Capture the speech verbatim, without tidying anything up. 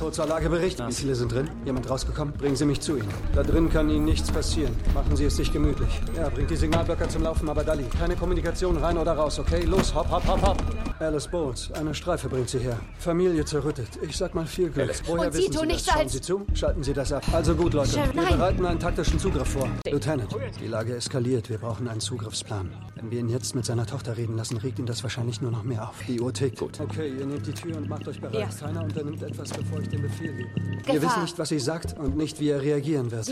Code zur Lagebericht. Wie viele sind drin? Jemand rausgekommen? Bringen Sie mich zu Ihnen. Da drin kann Ihnen nichts passieren. Machen Sie es sich gemütlich. Ja, bringt die Signalblocker zum Laufen, aber Dali, keine Kommunikation rein oder raus, okay? Los, hopp, hopp, hopp, hopp. Alice Bowles, eine Streife bringt sie her. Familie zerrüttet. Ich sag mal viel Glück. Woher Und wissen Sie tun Sie nichts das? Schauen als- Sie zu? Schalten Sie das ab. Also gut, Leute. Sharon, Wir nein. bereiten einen taktischen Zugriff vor. Lieutenant, die Lage eskaliert. Wir brauchen einen Zugriffsplan. Wenn wir ihn jetzt mit seiner Tochter reden lassen, regt ihn das wahrscheinlich nur noch mehr auf. Die Uhr tickt. Gut. Okay, ihr nehmt die Tür und macht euch bereit. Ja. Keiner unternimmt etwas, bevor ich den Befehl gebe. Gefahr. Wir wissen nicht, was sie sagt und nicht, wie er reagieren wird.